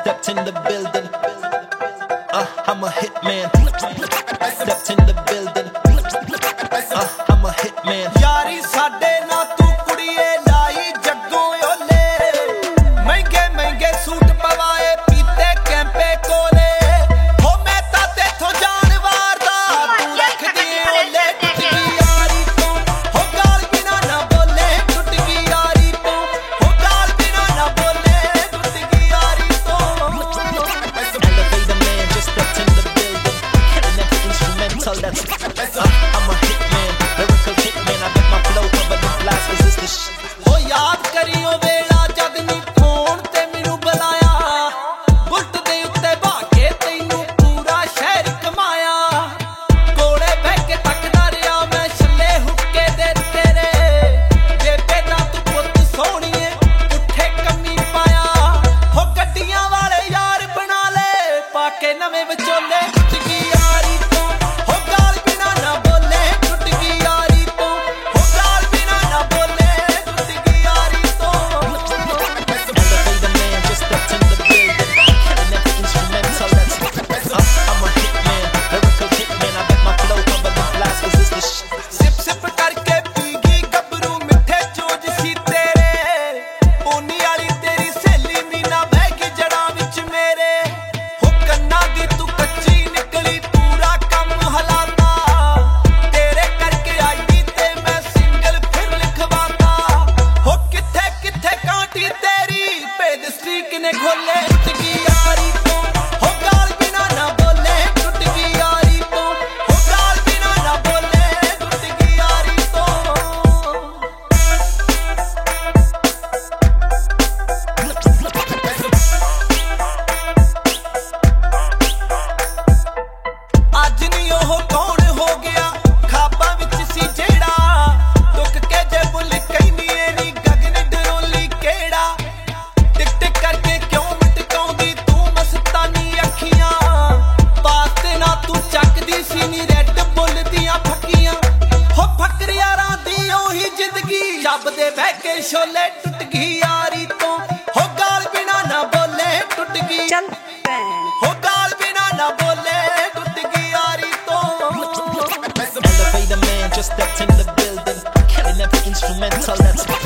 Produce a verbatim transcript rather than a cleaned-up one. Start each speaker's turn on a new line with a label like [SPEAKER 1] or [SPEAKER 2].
[SPEAKER 1] stepped in the building. Uh, I'm a hitman. Stepped in the building. Uh, I'm a hitman.
[SPEAKER 2] यारी साडे ना तू कुड़िए लाई जग्गों ओले महंगे महंगे सूट पवाए पीते कैंपे कोले हो मैं ता तेथों जानवर दा तू रख दिए ओले टुट गई यारी तो हो गाल बिना ना बोले टुट गई यारी तो हो गाल बिना ना बोले टुट गई यारी तो
[SPEAKER 1] Elevator man just stepped in the building. Killing every instrumental that's uh, I'm a hitman, lyrical hitman. I bet my flow cover the flies cause it's the shit.
[SPEAKER 2] हो याद करियो वेला जद नी फोन ते मैनू बुलाया बुलट दे उत्ते भाके तैनू पूरा शहर कमाया कोले बह के तकदा रिया मैं छल्ले हुक्के दे तेरे बेबे दा तू पुੱਤ सोहणीए उठे कमी पाया हो गड्डियां वाले यार बना ले पाके नਵੇਂ विचोले टुट गई यारी तो हो गाल बिना ना बोले टुट गई यारी तो हो गाल बिना ना बोले टुट गई यारी तो
[SPEAKER 1] Elevator man just stepped in the building. Killing every instrumental that's uh, I'm a hitman, lyrical hitman. I bet my flow cover the flies cause it's the shit.
[SPEAKER 2] Sip sip करके पीगी गबरू मिठे चोज सी तेरे पोनी वाली तेरी सहेली मीना बहगी जड़ा विच मेरे हो कन्ना दी तू कच्ची निकली पूरा कम हलाता तेरे करके आई ते मैं सिंगल फिर लिखवाता हो किथे किथे कांटी तेरी भेद स्ट्रीक ने खोले टुट गई यारी तो हो गाल बिना ना बोले टुट गई यारी तो हो गाल बिना ना बोले टुट गई यारी तो ਅੱਜ ਨਹੀਂ ਉਹ ਕੌਣ ਹੋ ਗਿਆ ਖਾਬਾਂ ਵਿੱਚ ਸੀ ਜਿਹੜਾ ਟੁੱਕ ਕੇ ਜੇ ਬੁੱਲ ਕਹਿੰਦੀ ਏ ਨੀ ਗਗਨ ਡਰੋਲੀ ਕਿਹੜਾ ਟਿਕ ਟਿਕ ਕਰਕੇ ਕਿਉਂ ਮਟਕਾਉਂਦੀ ਤੂੰ ਮਸਤਾਨੀ ਅੱਖੀਆਂ ਪਾਸ ਤੇ ਨਾ ਤੂੰ ਚੱਕਦੀ ਸੀ ਨੀ ਰੈੱਡ ਬੁੱਲ ਦੀਆਂ ਫੱਕੀਆਂ ਹੋ ਫੱਕਰ ਯਾਰਾਂ ਦੀ ਉਹੀ ਜ਼ਿੰਦਗੀ ਜੱਬਦੇ ਬਹਿ ਕੇ ਛੋਲੇ ਟੁੱਟ ਗਈ ਯਾਰੀ ਤੋਂ ਹੋ ਗਾਲ ਬਿਨਾ ਨਾ ਬੋਲੇ ਟੁੱਟ ਗਈ
[SPEAKER 3] चल भैन
[SPEAKER 2] हो गाल बिना ना बोले टुट गई यारी तो
[SPEAKER 1] Elevator man just stepped in the building. Killing every instrumental that's